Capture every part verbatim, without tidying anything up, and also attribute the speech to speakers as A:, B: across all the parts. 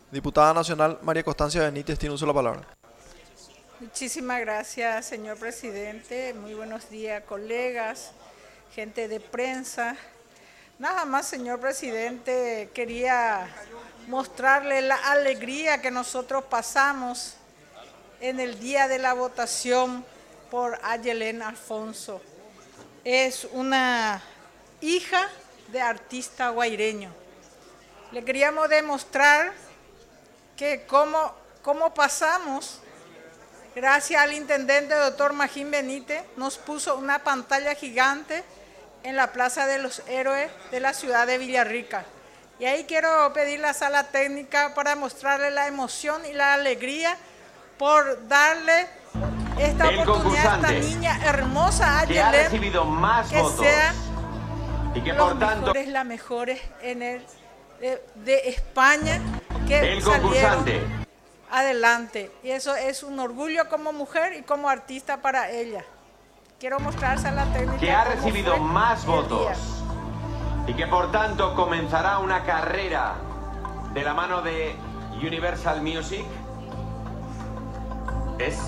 A: Diputada Nacional María Constancia Benítez tiene uso de la palabra.
B: Muchísimas gracias, señor presidente. Muy buenos días, colegas, gente de prensa. Nada más, señor presidente, quería mostrarle la alegría que nosotros pasamos en el día de la votación por Ayelen Alfonso. Es una hija de artista guaireño. Le queríamos demostrar que cómo, cómo pasamos, gracias al intendente doctor Magín Benítez, nos puso una pantalla gigante en la Plaza de los Héroes de la ciudad de Villarrica. Y ahí quiero pedir la sala técnica para mostrarle la emoción y la alegría por darle esta
C: el
B: oportunidad a esta niña hermosa, Ayelen,
C: que ha recibido más
B: que
C: votos
B: sea
C: y que
B: los
C: por tanto
B: mejores, las mejores en el, de, de España que
C: el
B: salieron
C: concursante
B: adelante. Y eso es un orgullo como mujer y como artista para ella. Quiero mostrarse a la técnica
C: que ha
B: cómo
C: recibido
B: fue
C: más
B: el
C: votos
B: día.
C: y que por tanto comenzará una carrera de la mano de Universal Music es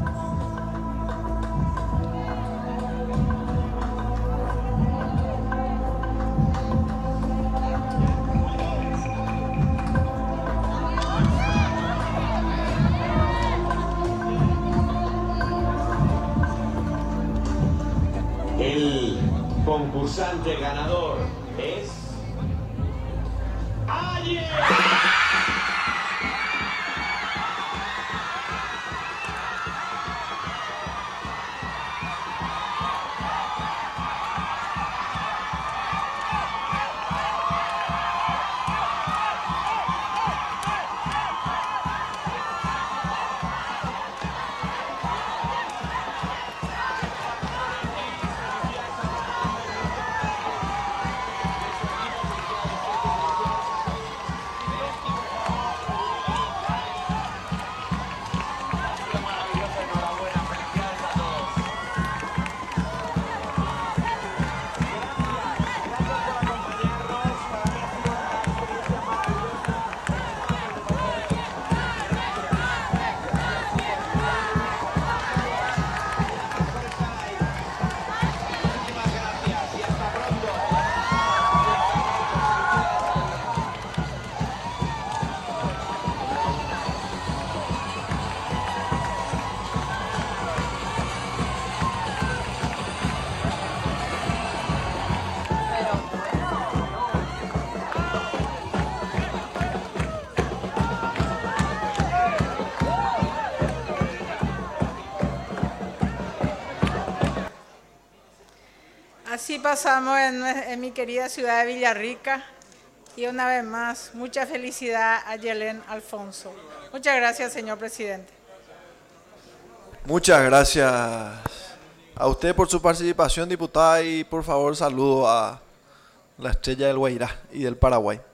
C: el concursante ganador es Ayelen.
B: Así pasamos en, en mi querida ciudad de Villarrica y una vez más, mucha felicidad a Ayelen Alfonso. Muchas gracias, señor presidente.
A: Muchas gracias a usted por su participación, diputada, y por favor saludo a la estrella del Guairá y del Paraguay.